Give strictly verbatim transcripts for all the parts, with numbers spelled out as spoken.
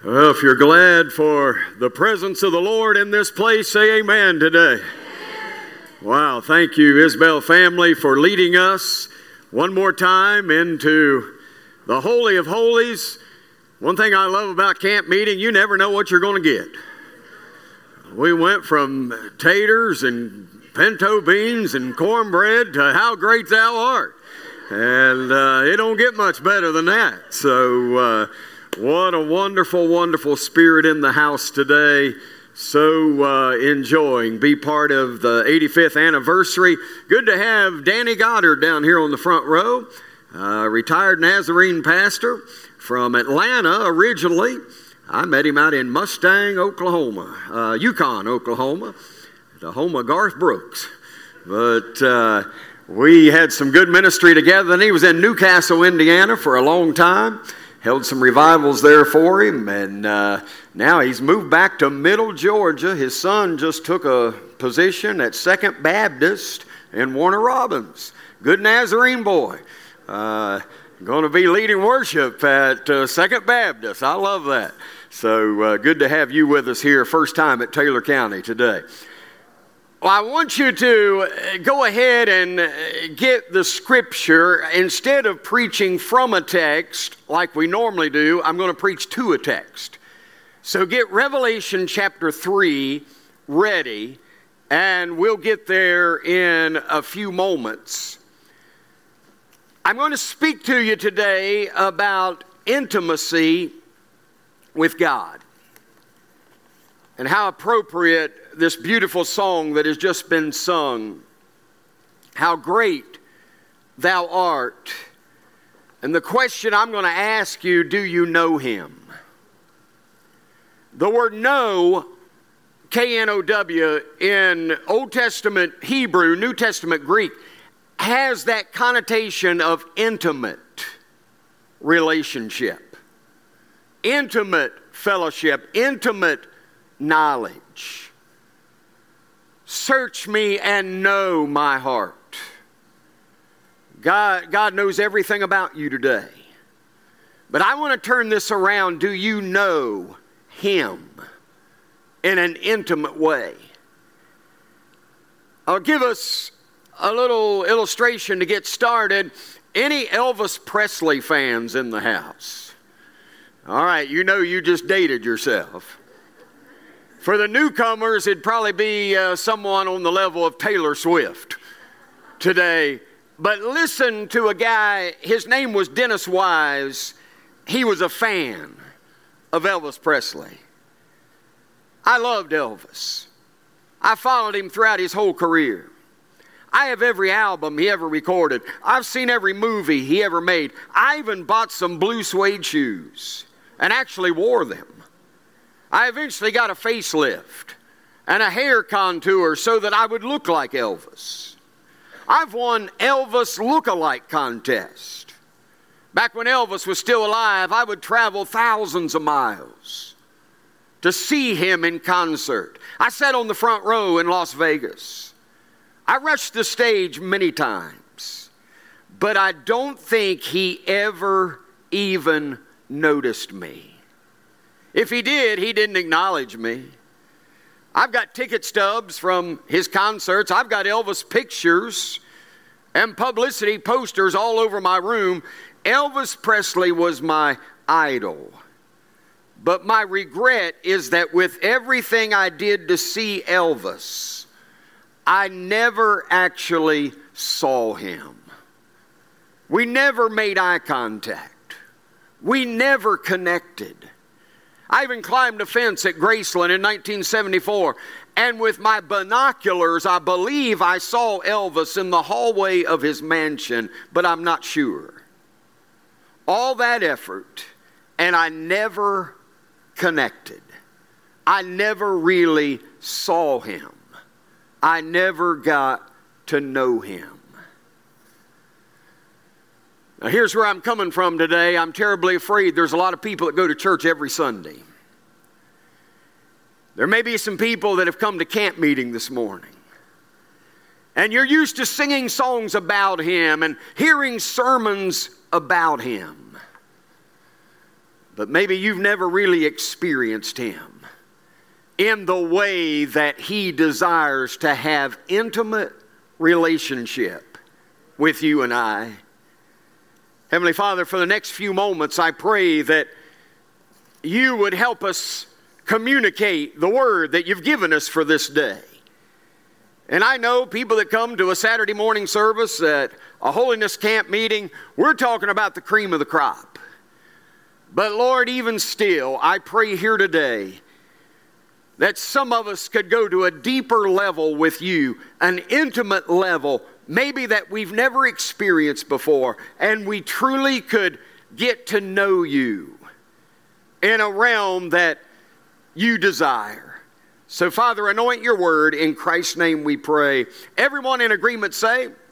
Well, if you're glad for the presence of the Lord in this place, say amen today. Amen. Wow, thank you, Isbell family, for leading us one more time into the Holy of Holies. One thing I love about camp meeting, you never know what you're going to get. We went from taters and pinto beans and cornbread to how great thou art. And uh, it don't get much better than that. So, uh, what a wonderful, wonderful spirit in the house today. So uh, enjoying, be part of the eighty-fifth anniversary. Good to have Danny Goddard down here on the front row. Uh, retired Nazarene pastor from Atlanta originally. I met him out in Mustang, Oklahoma, uh, Yukon, Oklahoma, the home of Garth Brooks. But uh, we had some good ministry together. And he was in Newcastle, Indiana for a long time. Held some revivals there for him, and uh, now he's moved back to Middle Georgia. His son just took a position at Second Baptist in Warner Robins. Good Nazarene boy. Uh, going to be leading worship at uh, Second Baptist. I love that. So uh, good to have you with us here, first time at Taylor County today. Well, I want you to go ahead and get the scripture. Instead of preaching from a text like we normally do, I'm going to preach to a text. So get Revelation chapter three ready, and we'll get there in a few moments. I'm going to speak to you today about intimacy with God. And how appropriate this beautiful song that has just been sung. How great thou art. And the question I'm going to ask you, do you know him? The word know, K N O W, in Old Testament Hebrew, New Testament Greek, has that connotation of intimate relationship. Intimate fellowship, intimate knowledge. Search me and know my heart. God, God knows everything about you today. But I want to turn this around. Do you know him in an intimate way? I'll give us a little illustration to get started. Any Elvis Presley fans in the house? All right, you know you just dated yourself. For the newcomers, it'd probably be uh, someone on the level of Taylor Swift today. But listen to a guy, his name was Dennis Wise. He was a fan of Elvis Presley. I loved Elvis. I followed him throughout his whole career. I have every album he ever recorded. I've seen every movie he ever made. I even bought some blue suede shoes and actually wore them. I eventually got a facelift and a hair contour so that I would look like Elvis. I've won Elvis look-alike contest. Back when Elvis was still alive, I would travel thousands of miles to see him in concert. I sat on the front row in Las Vegas. I rushed the stage many times, but I don't think he ever even noticed me. If he did, he didn't acknowledge me. I've got ticket stubs from his concerts. I've got Elvis pictures and publicity posters all over my room. Elvis Presley was my idol. But my regret is that with everything I did to see Elvis, I never actually saw him. We never made eye contact. We never connected. I even climbed a fence at Graceland in nineteen seventy-four, and with my binoculars, I believe I saw Elvis in the hallway of his mansion, but I'm not sure. All that effort, and I never connected. I never really saw him. I never got to know him. Now, here's where I'm coming from today. I'm terribly afraid there's a lot of people that go to church every Sunday. There may be some people that have come to camp meeting this morning. And you're used to singing songs about him and hearing sermons about him. but maybe you've never really experienced Him in the way that He desires to have intimate relationship with you and I. Heavenly Father, for the next few moments, I pray that You would help us communicate the word that You've given us for this day. And I know people that come to a Saturday morning service at a holiness camp meeting, we're talking about the cream of the crop. But Lord, even still, I pray here today that some of us could go to a deeper level with You, an intimate level, maybe that we've never experienced before, and we truly could get to know You in a realm that You desire. So Father, anoint Your word. In Christ's name we pray. Everyone in agreement say, Amen.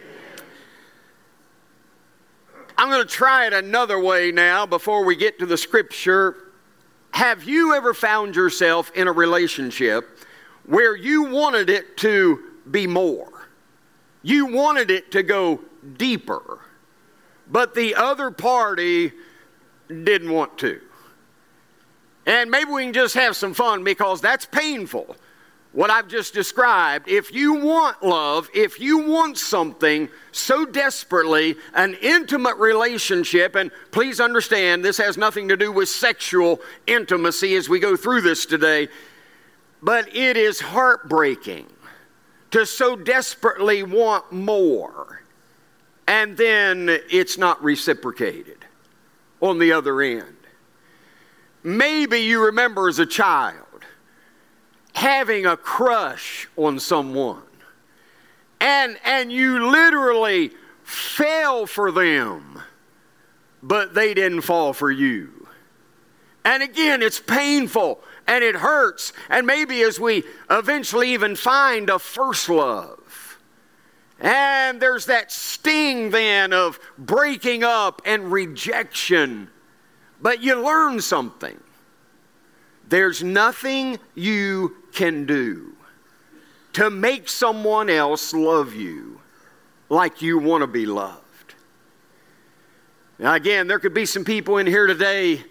I'm going to try it another way now before we get to the scripture. Have you ever found yourself in a relationship where you wanted it to be more? You wanted it to go deeper, but the other party didn't want to. And maybe we can just have some fun, because that's painful, what I've just described. If you want love, if you want something so desperately, an intimate relationship, and please understand, this has nothing to do with sexual intimacy as we go through this today, but it is heartbreaking to so desperately want more, and then it's not reciprocated on the other end. Maybe you remember as a child having a crush on someone, and and you literally fell for them, but they didn't fall for you. And again, it's painful and it hurts. And maybe as we eventually even find a first love, and there's that sting then of breaking up and rejection, but you learn something. There's nothing you can do to make someone else love you like you want to be loved. Now again, there could be some people in here today,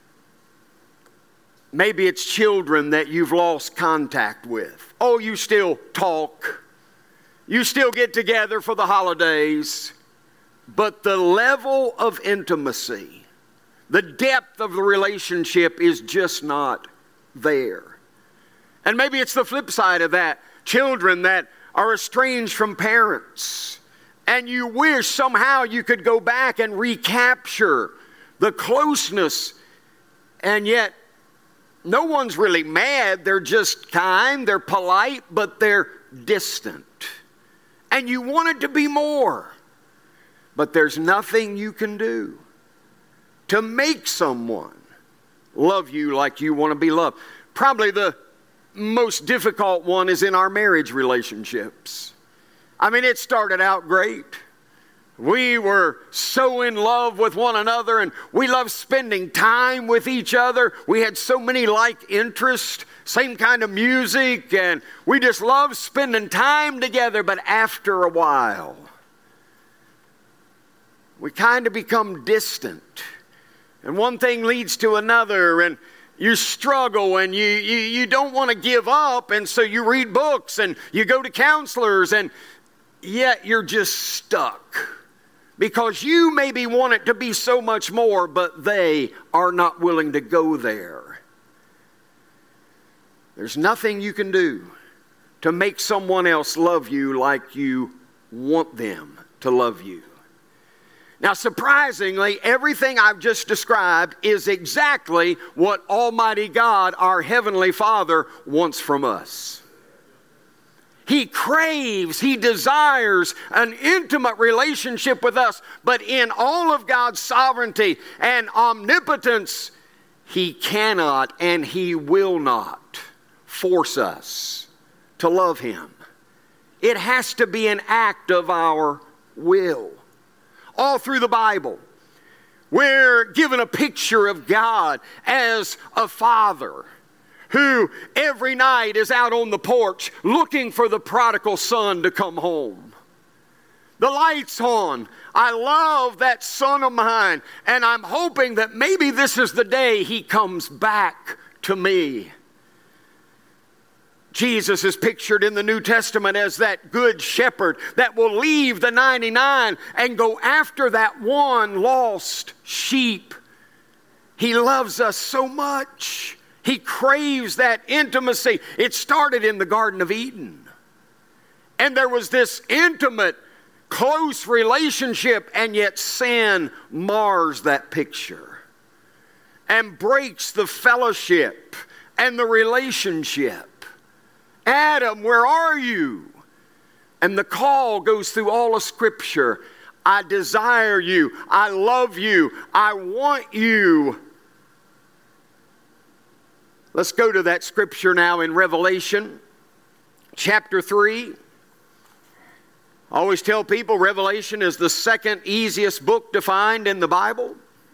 maybe it's children that you've lost contact with. Oh, you still talk. You still get together for the holidays. But the level of intimacy, the depth of the relationship is just not there. And maybe it's the flip side of that. Children that are estranged from parents, and you wish somehow you could go back and recapture the closeness, and yet no one's really mad. They're just kind, they're polite, but they're distant. And you want it to be more, but there's nothing you can do to make someone love you like you want to be loved. Probably the most difficult one is in our marriage relationships. I mean, it started out great. We were so in love with one another, and we loved spending time with each other. We had so many like interests, same kind of music, and we just loved spending time together. But after a while, we kind of become distant. And one thing leads to another, and you struggle, and you, you, you don't want to give up, and so you read books, and you go to counselors, and yet you're just stuck. Because you maybe want it to be so much more, but they are not willing to go there. There's nothing you can do to make someone else love you like you want them to love you. Now, surprisingly, everything I've just described is exactly what Almighty God, our Heavenly Father, wants from us. He craves, He desires an intimate relationship with us, but in all of God's sovereignty and omnipotence, He cannot and He will not force us to love Him. It has to be an act of our will. All through the Bible, we're given a picture of God as a father who every night is out on the porch looking for the prodigal son to come home. The light's on. I love that son of mine. And I'm hoping that maybe this is the day he comes back to me. Jesus is pictured in the New Testament as that good shepherd that will leave the ninety-nine and go after that one lost sheep. He loves us so much. He craves that intimacy. It started in the Garden of Eden. And there was this intimate, close relationship, and yet sin mars that picture and breaks the fellowship and the relationship. Adam, where are you? And the call goes through all of Scripture. I desire you. I love you. I want you. Let's go to that Scripture now in Revelation chapter three. I always tell people Revelation is the second easiest book to find in the Bible.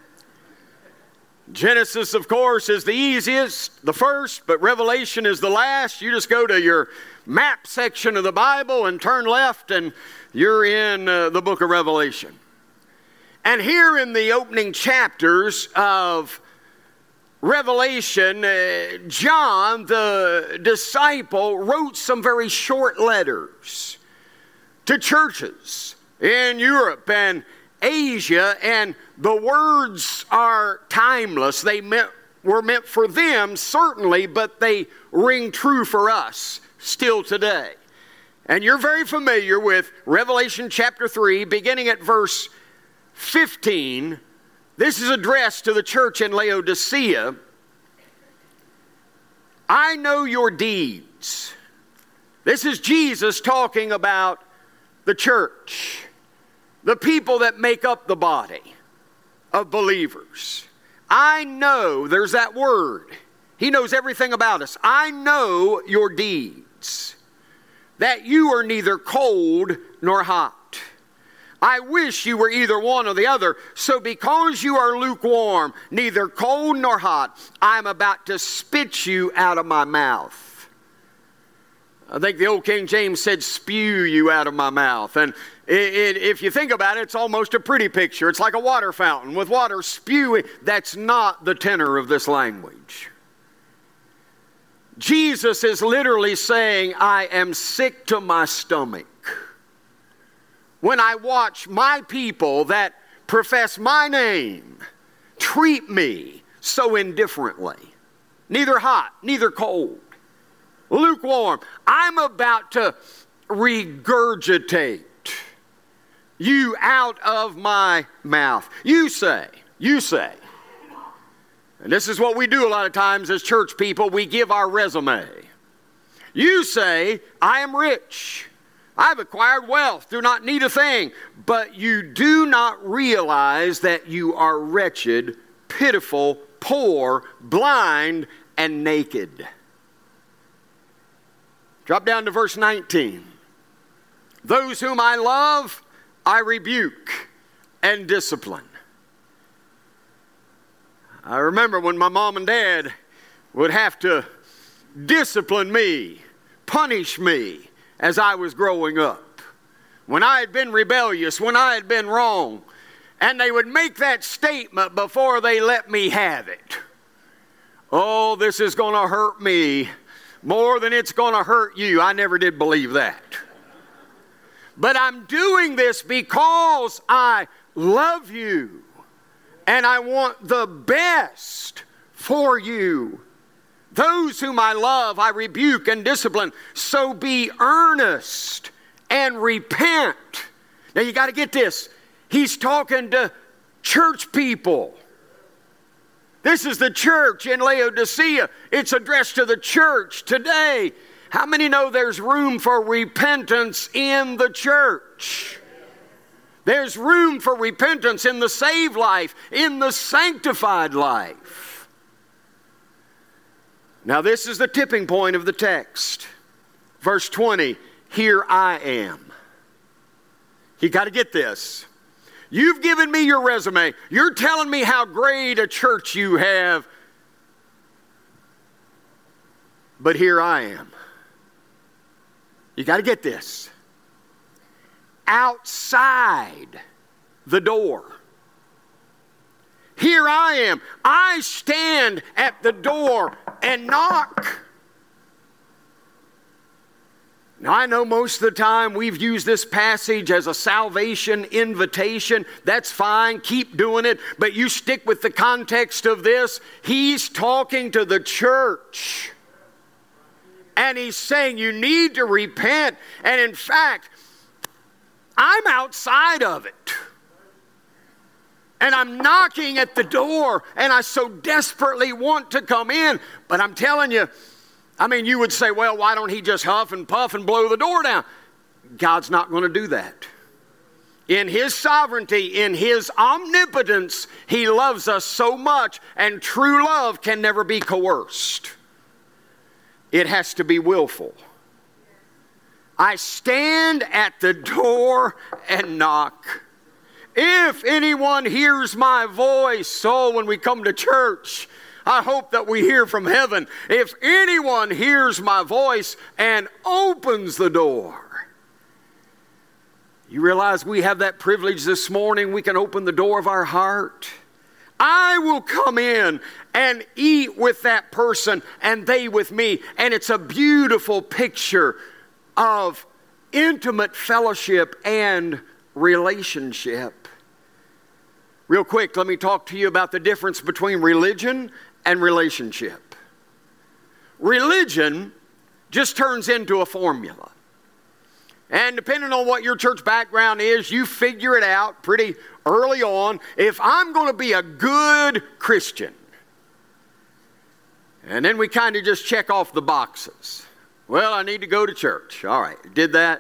Genesis, of course, is the easiest, the first, but Revelation is the last. You just go to your map section of the Bible and turn left, and you're in uh, the book of Revelation. And here in the opening chapters of Revelation, uh, John, the disciple, wrote some very short letters to churches in Europe and Asia, and the words are timeless. They meant, were meant for them, certainly, but they ring true for us still today. And you're very familiar with Revelation chapter three, beginning at verse fifteen. This is addressed to the church in Laodicea. I know your deeds. This is Jesus talking about the church, the people that make up the body of believers. I know, there's that word. He knows everything about us. I know your deeds, that you are neither cold nor hot. I wish you were either one or the other. So because you are lukewarm, neither cold nor hot, I'm about to spit you out of my mouth. I think the old King James said, spew you out of my mouth. And it, it, if you think about it, it's almost a pretty picture. It's like a water fountain with water spewing. That's not the tenor of this language. Jesus is literally saying, I am sick to my stomach when I watch my people that profess my name treat me so indifferently. Neither hot, neither cold. Lukewarm. I'm about to regurgitate you out of my mouth. You say, you say. And this is what we do a lot of times as church people. We give our resume. You say, I am rich. I've acquired wealth, do not need a thing. But you do not realize that you are wretched, pitiful, poor, blind, and naked. Drop down to verse nineteen. Those whom I love, I rebuke and discipline. I remember when my mom and dad would have to discipline me, punish me as I was growing up. When I had been rebellious, when I had been wrong. And they would make that statement before they let me have it. Oh, this is going to hurt me more than it's going to hurt you. I never did believe that. But I'm doing this because I love you and I want the best for you. Those whom I love, I rebuke and discipline. So be earnest and repent. Now you got to get this. He's talking to church people. This is the church in Laodicea. It's addressed to the church today. How many know there's room for repentance in the church? There's room for repentance in the saved life, in the sanctified life. Now this is the tipping point of the text. Verse twenty, here I am. You got to get this. You've given me your resume. You're telling me how great a church you have. But here I am. You got to get this. outside the door. Here I am. I stand at the door and knock. Now, I know most of the time we've used this passage as a salvation invitation. That's fine. Keep doing it. But you stick with the context of this. He's talking to the church. And he's saying you need to repent. And in fact, I'm outside of it. And I'm knocking at the door, and I so desperately want to come in. But I'm telling you, I mean, you would say, well, why don't he just huff and puff and blow the door down? God's not going to do that. In his sovereignty, in his omnipotence, he loves us so much, and true love can never be coerced. It has to be willful. I stand at the door and knock. If anyone hears my voice, so when we come to church, I hope that we hear from heaven. If anyone hears my voice and opens the door. You realize we have that privilege this morning. We can open the door of our heart. I will come in and eat with that person and they with me. And it's a beautiful picture of intimate fellowship and relationship. Real quick, let me talk to you about the difference between religion and relationship. Religion just turns into a formula. And depending on what your church background is, you figure it out pretty early on. If I'm going to be a good Christian, and then we kind of just check off the boxes. Well, I need to go to church. All right, did that.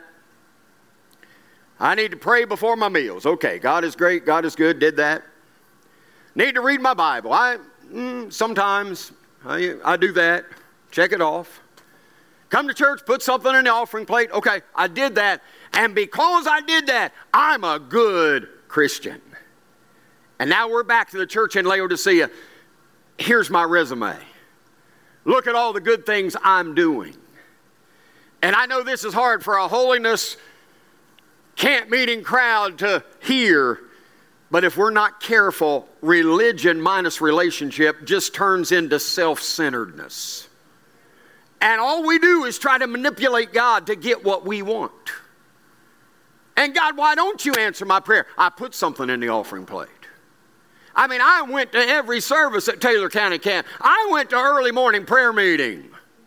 I need to pray before my meals. Okay, God is great, God is good, did that. Need to read my Bible. I mm, sometimes I, I do that. Check it off. Come to church, put something in the offering plate. Okay, I did that. And because I did that, I'm a good Christian. And now we're back to the church in Laodicea. Here's my resume. Look at all the good things I'm doing. And I know this is hard for a holiness camp meeting crowd to hear, but if we're not careful, religion minus relationship just turns into self-centeredness. And all we do is try to manipulate God to get what we want. And God, why don't you answer my prayer? I put something in the offering plate. I mean, I went to every service at Taylor County Camp. I went to early morning prayer meeting.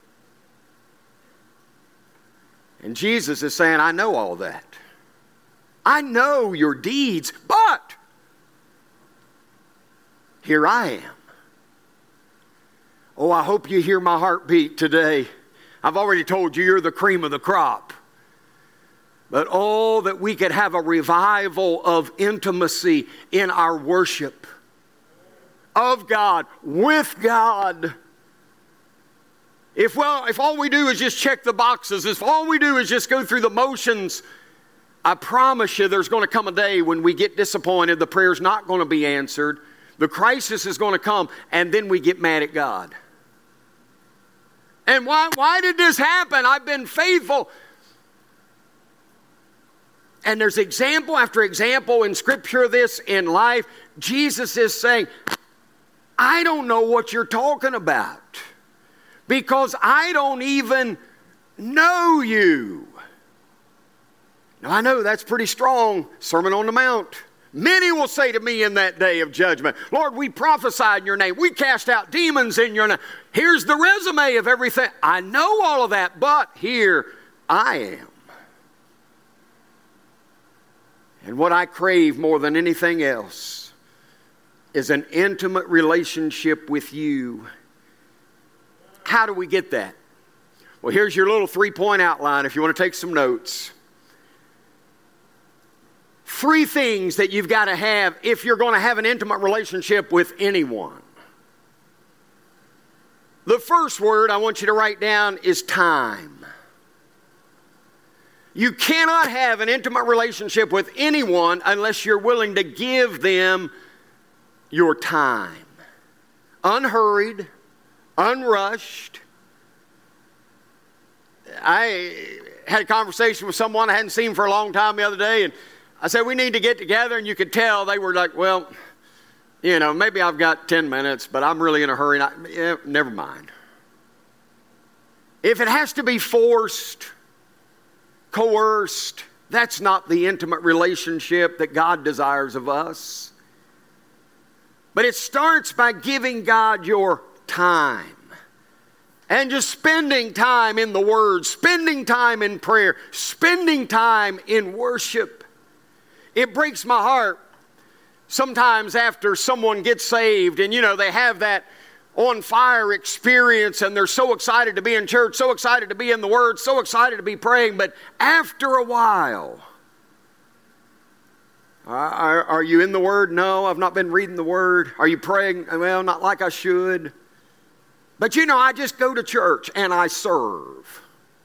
And Jesus is saying, I know all that. I know your deeds, but here I am. Oh, I hope you hear my heartbeat today. I've already told you you're the cream of the crop. But oh, that we could have a revival of intimacy in our worship of God, with God. If, well, if all we do is just check the boxes, if all we do is just go through the motions, I promise you there's going to come a day when we get disappointed, the prayer's not going to be answered, the crisis is going to come, and then we get mad at God. And why, why did this happen? I've been faithful. And there's example after example in Scripture of this in life. Jesus is saying, I don't know what you're talking about because I don't even know you. Now, I know that's pretty strong. Sermon on the Mount. Many will say to me in that day of judgment, Lord, we prophesied in your name. We cast out demons in your name. Here's the resume of everything. I know all of that, but here I am. And what I crave more than anything else is an intimate relationship with you. How do we get that? Well, here's your little three-point outline if you want to take some notes. Three things that you've got to have if you're going to have an intimate relationship with anyone. The first word I want you to write down is time. You cannot have an intimate relationship with anyone unless you're willing to give them your time. Unhurried, unrushed. I had a conversation with someone I hadn't seen for a long time the other day, and I said, we need to get together, and you could tell they were like, well, you know, maybe I've got ten minutes, but I'm really in a hurry. And I, yeah, never mind. If it has to be forced, coerced, that's not the intimate relationship that God desires of us. But it starts by giving God your time. And just spending time in the Word, spending time in prayer, spending time in worship. It breaks my heart sometimes after someone gets saved and, you know, they have that on fire experience and they're so excited to be in church, so excited to be in the Word, so excited to be praying. But after a while, are, are you in the Word? No, I've not been reading the Word. Are you praying? Well, not like I should. But you know, I just go to church and I serve.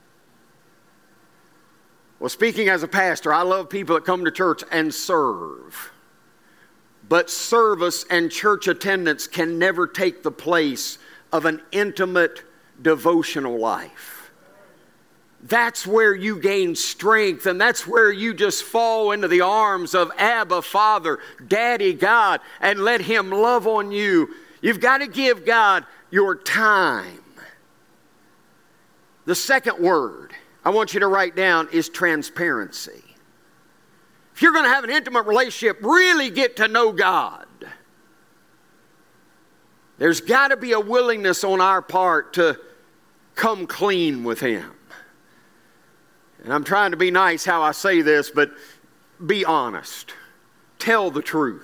Well, speaking as a pastor, I love people that come to church and serve. But service and church attendance can never take the place of an intimate devotional life. That's where you gain strength, and that's where you just fall into the arms of Abba, Father, Daddy God, and let Him love on you. You've got to give God your time. The second word I want you to write down is transparency. If you're going to have an intimate relationship, really get to know God, there's got to be a willingness on our part to come clean with Him. And I'm trying to be nice how I say this, but be honest. Tell the truth.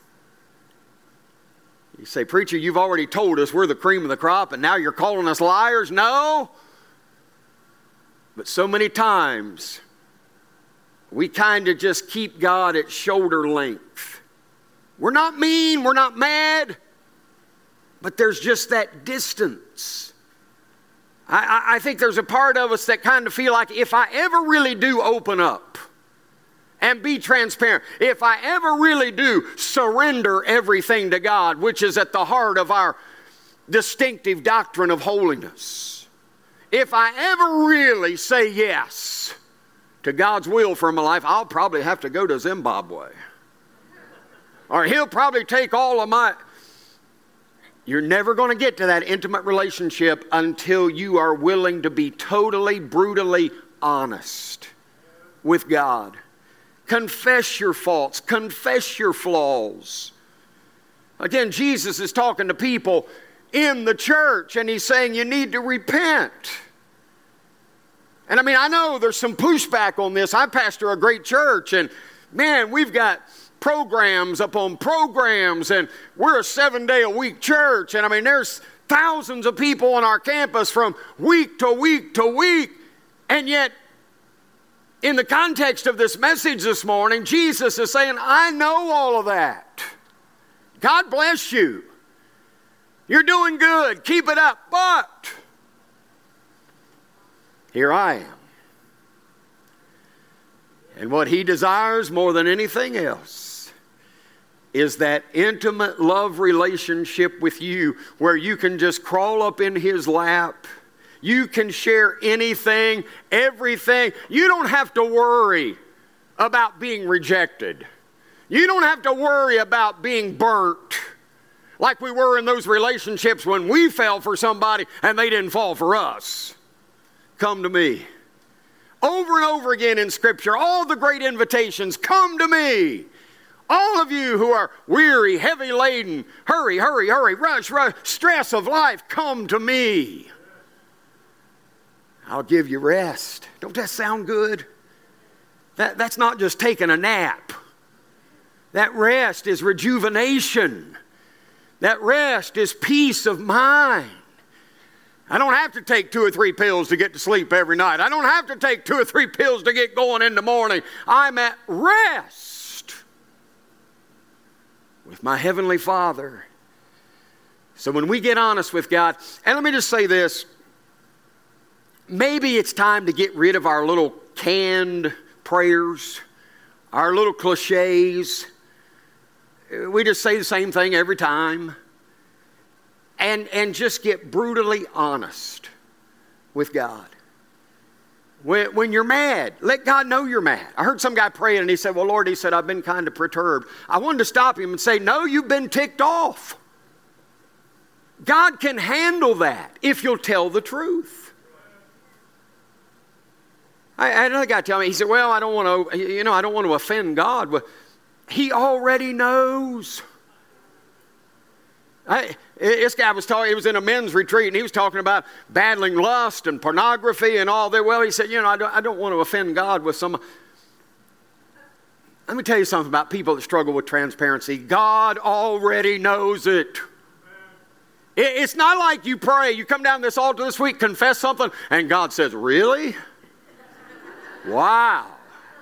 You say, preacher, you've already told us we're the cream of the crop and now you're calling us liars. No. But so many times we kind of just keep God at shoulder length. We're not mean, we're not mad, but there's just that distance. I, I, I think there's a part of us that kind of feel like if I ever really do open up and be transparent, if I ever really do surrender everything to God, which is at the heart of our distinctive doctrine of holiness, if I ever really say yes to God's will for my life, I'll probably have to go to Zimbabwe. Or He'll probably take all of my... You're never going to get to that intimate relationship until you are willing to be totally, brutally honest with God. Confess your faults. Confess your flaws. Again, Jesus is talking to people in the church, and He's saying you need to repent. And I mean, I know there's some pushback on this. I pastor a great church, and man, we've got programs upon programs, and we're a seven-day-a-week church. And I mean, there's thousands of people on our campus from week to week to week, and yet in the context of this message this morning, Jesus is saying, I know all of that. God bless you. You're doing good. Keep it up. But here I am. And what He desires more than anything else is that intimate love relationship with you where you can just crawl up in His lap. You can share anything, everything. You don't have to worry about being rejected. You don't have to worry about being burnt like we were in those relationships when we fell for somebody and they didn't fall for us. Come to me. Over and over again in Scripture, all the great invitations, come to me. All of you who are weary, heavy laden, hurry, hurry, hurry, rush, rush, stress of life, come to me. I'll give you rest. Don't that sound good? That, that's not just taking a nap. That rest is rejuvenation. That rest is peace of mind. I don't have to take two or three pills to get to sleep every night. I don't have to take two or three pills to get going in the morning. I'm at rest with my Heavenly Father. So when we get honest with God, and let me just say this, maybe it's time to get rid of our little canned prayers, our little cliches. We just say the same thing every time. And, and just get brutally honest with God. When, when you're mad, let God know you're mad. I heard some guy praying and he said, well, Lord, he said, I've been kind of perturbed. I wanted to stop him and say, no, you've been ticked off. God can handle that if you'll tell the truth. I, I had another guy tell me, he said, well, I don't want to, you know, I don't want to offend God. Well, He already knows. I, this guy was talking, he was in a men's retreat and he was talking about battling lust and pornography and all that. Well, he said, you know, I don't, I don't want to offend God with some. Let me tell you something about people that struggle with transparency. God already knows it. it. It's not like you pray, you come down this altar this week, confess something, and God says, really? Wow.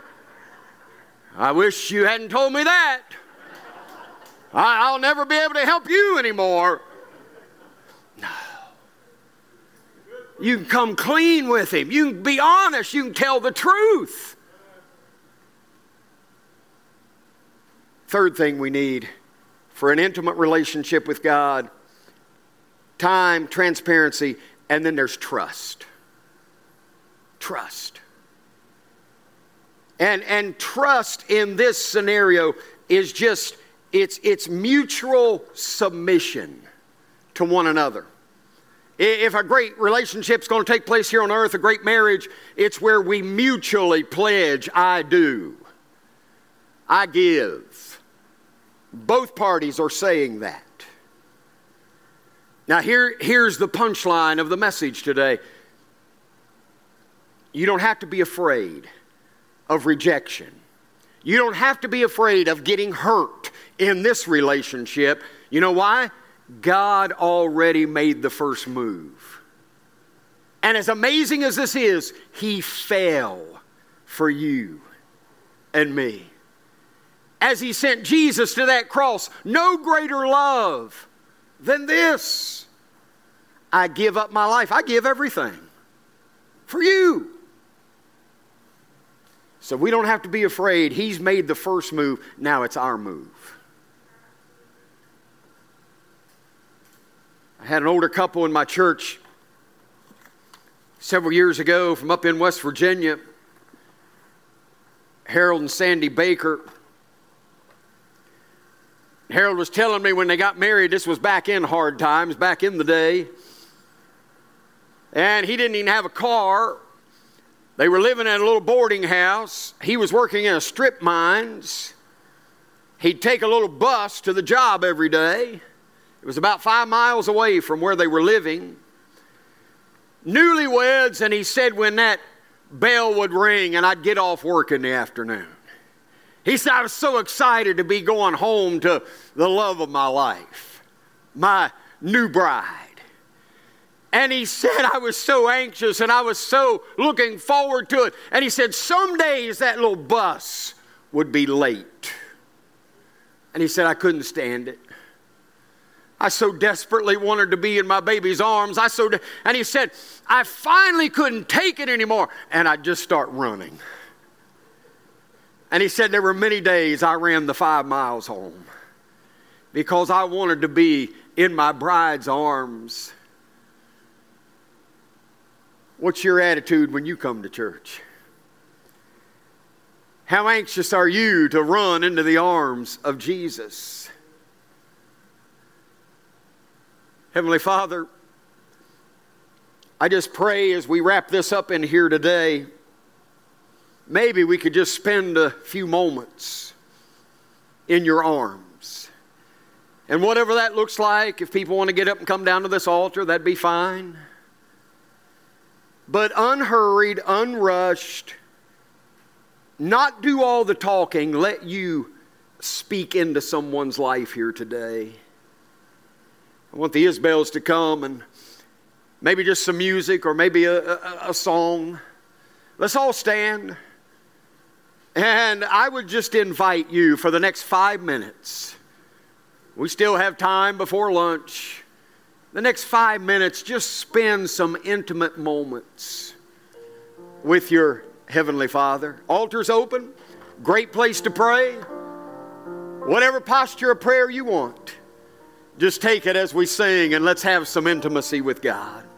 I wish you hadn't told me that. I'll never be able to help you anymore. No. You can come clean with Him. You can be honest. You can tell the truth. Third thing we need for an intimate relationship with God: time, transparency, and then there's trust. Trust. And, and trust in this scenario is just, it's, it's mutual submission to one another. If a great relationship is going to take place here on earth, a great marriage, it's where we mutually pledge, I do, I give. Both parties are saying that. Now here, here's the punchline of the message today. You don't have to be afraid of rejection. You don't have to be afraid of getting hurt in this relationship. You know why? God already made the first move. And as amazing as this is, He fell for you and me. As He sent Jesus to that cross, no greater love than this. I give up my life. I give everything for you. So we don't have to be afraid. He's made the first move. Now it's our move. I had an older couple in my church several years ago from up in West Virginia. Harold and Sandy Baker. Harold was telling me when they got married, this was back in hard times, back in the day. And he didn't even have a car. They were living in a little boarding house. He was working in a strip mines. He'd take a little bus to the job every day. It was about five miles away from where they were living. Newlyweds, and he said when that bell would ring and I'd get off work in the afternoon. He said, I was so excited to be going home to the love of my life, my new bride. And he said, I was so anxious and I was so looking forward to it. And he said, some days that little bus would be late. And he said, I couldn't stand it. I so desperately wanted to be in my baby's arms. I so, de- and he said, I finally couldn't take it anymore. And I'd just start running. And he said, there were many days I ran the five miles home because I wanted to be in my bride's arms. What's your attitude when you come to church? How anxious are you to run into the arms of Jesus? Heavenly Father, I just pray as we wrap this up in here today, maybe we could just spend a few moments in your arms. And whatever that looks like, if people want to get up and come down to this altar, that'd be fine. But unhurried, unrushed, not do all the talking, let you speak into someone's life here today. I want the Isbels to come and maybe just some music or maybe a, a, a song. Let's all stand. And I would just invite you for the next five minutes. We still have time before lunch. The next five minutes, just spend some intimate moments with your Heavenly Father. Altar's open. Great place to pray. Whatever posture of prayer you want, just take it as we sing and let's have some intimacy with God.